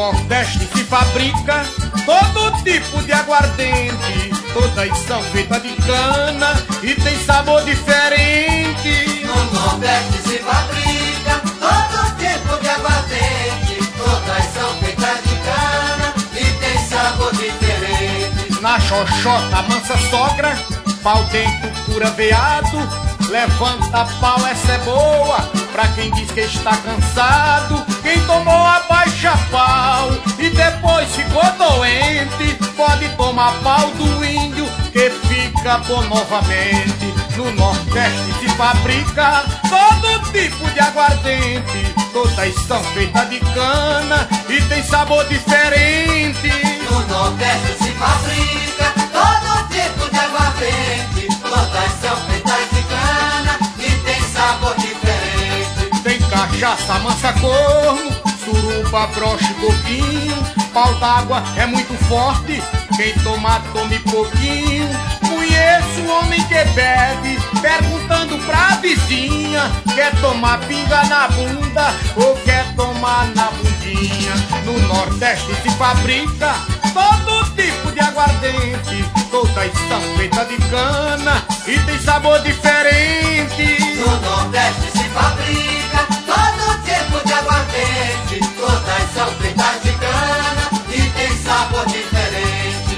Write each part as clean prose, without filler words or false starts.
Nordeste se fabrica todo tipo de aguardente, todas são feitas de cana e tem sabor diferente. No Nordeste se fabrica todo tipo de aguardente, todas são feitas de cana e tem sabor diferente. Na xoxota mansa sogra, pau dentro cura veado, levanta pau, essa é boa pra quem diz que está cansado. Quem tomou abaixa pau e depois ficou doente, pode tomar pau do índio que fica bom novamente. No Nordeste se fabrica todo tipo de aguardente, todas são feitas de cana e tem sabor diferente. No Nordeste se fabrica todo tipo de aguardente, todas são feitas de cana e tem sabor diferente. Tem cachaça, mansa corno, suruba, broche, coquinho, pau d'água é muito forte, quem tomar tome pouquinho. Conheço um homem que bebe, perguntando pra vizinha, quer tomar pinga na bunda ou quer tomar na bundinha. No Nordeste se fabrica todo tipo de aguardente, todas são feitas de cana e tem sabor diferente. No Nordeste se fabrica todo tipo de aguardente, todas são feitas de cana e tem sabor diferente.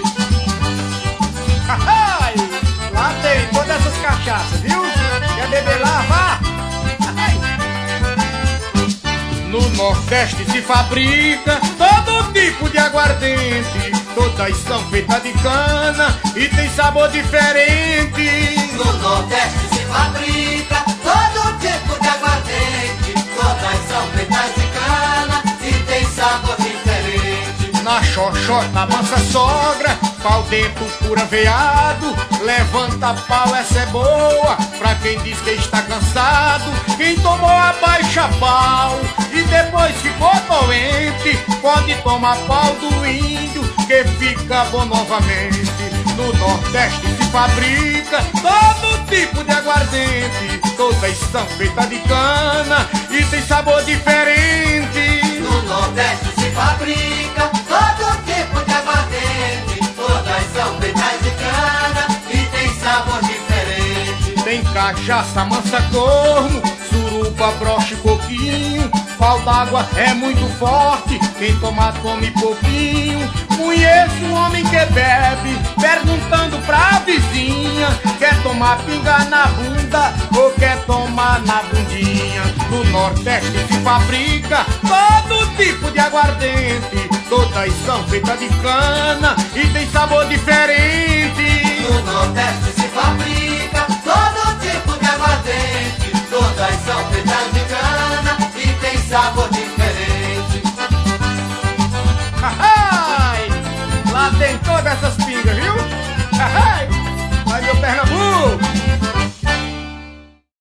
Lá tem todas essas cachaças, viu? Quer beber lá, vá! No Nordeste se fabrica todo tipo de aguardente, todas são feitas de cana e tem sabor diferente. No Nordeste se fabrica todo tipo de aguardente, todas são feitas de cana e tem sabor diferente. Na xoxota mansa sogra, pau dentro cura veado, levanta pau, essa é boa pra quem diz que está cansado. Quem tomou abaixa pau e depois ficou doente, pode tomar pau do índio que fica bom novamente. No Nordeste se fabrica todo tipo de aguardente, todas são feitas de cana e tem sabor diferente. No Nordeste se fabrica todo tipo de aguardente, todas são feitas de cana e tem sabor diferente. Tem cachaça, mansa corno, suruba, broche, coquinho, pau d'água é muito forte, quem tomar tome pouquinho. Conheço um homem que bebe, perguntando pra vizinha, quer tomar pinga na bunda ou quer tomar na bundinha. No Nordeste se fabrica todo tipo de aguardente, todas são feitas de cana e tem sabor diferente. No Nordeste se fabrica todo tipo de aguardente, todas são feitas de cana e tem sabor diferente. Lá tem todas essas pingas,